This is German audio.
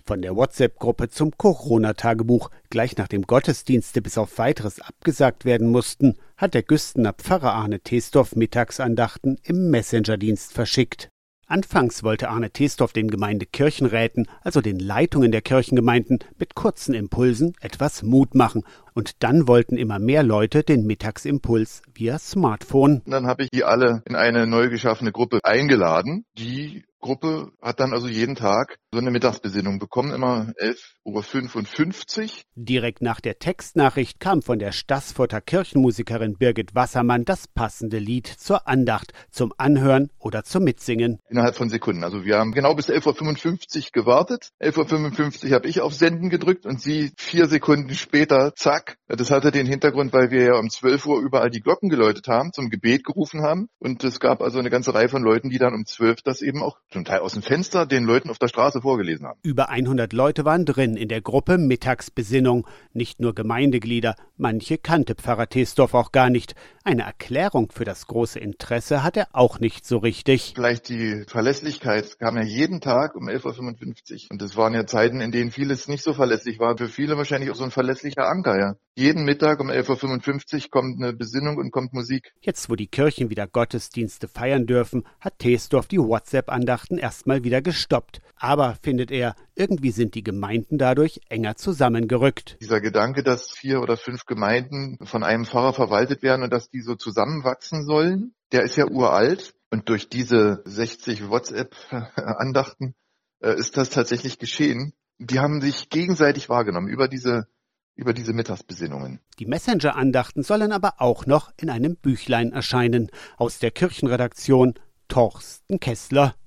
Von der WhatsApp-Gruppe zum Corona-Tagebuch. Gleich nachdem Gottesdienste bis auf Weiteres abgesagt werden mussten, hat der Güstener Pfarrer Arne Thesdorf Mittagsandachten im Messenger-Dienst verschickt. Anfangs wollte Arne Thesdorf den Gemeindekirchenräten, also den Leitungen der Kirchengemeinden, mit kurzen Impulsen etwas Mut machen. Und dann wollten immer mehr Leute den Mittagsimpuls via Smartphone. Dann habe ich die alle in eine neu geschaffene Gruppe eingeladen. Die Gruppe hat dann also jeden Tag so eine Mittagsbesinnung bekommen, immer 11:55 Uhr. Direkt nach der Textnachricht kam von der Staßfurter Kirchenmusikerin Birgit Wassermann das passende Lied zur Andacht, zum Anhören oder zum Mitsingen. Innerhalb von Sekunden. Also wir haben genau bis 11:55 Uhr gewartet. 11:55 Uhr habe ich auf Senden gedrückt und sie 4 Sekunden später, zack. Das hatte den Hintergrund, weil wir ja um 12 Uhr überall die Glocken geläutet haben, zum Gebet gerufen haben. Und es gab also eine ganze Reihe von Leuten, die dann um 12 das eben auch zum Teil aus dem Fenster den Leuten auf der Straße vorgelesen haben. Über 100 Leute waren drin in der Gruppe Mittagsbesinnung. Nicht nur Gemeindeglieder, manche kannte Pfarrer Thesdorf auch gar nicht. Eine Erklärung für das große Interesse hat er auch nicht so richtig. Vielleicht die Verlässlichkeit kam ja jeden Tag um 11:55 Uhr. Und es waren ja Zeiten, in denen vieles nicht so verlässlich war. Für viele wahrscheinlich auch so ein verlässlicher Anker, ja. Jeden Mittag um 11:55 Uhr kommt eine Besinnung und kommt Musik. Jetzt, wo die Kirchen wieder Gottesdienste feiern dürfen, hat Thesdorf die WhatsApp-Andachten erstmal wieder gestoppt. Aber, findet er, irgendwie sind die Gemeinden dadurch enger zusammengerückt. Dieser Gedanke, dass 4 oder 5 Gemeinden von einem Pfarrer verwaltet werden und dass die so zusammenwachsen sollen, der ist ja uralt. Und durch diese 60 WhatsApp-Andachten ist das tatsächlich geschehen. Die haben sich gegenseitig wahrgenommen über diese Mittagsbesinnungen. Die Messenger-Andachten sollen aber auch noch in einem Büchlein erscheinen. Aus der Kirchenredaktion Torsten Kessler.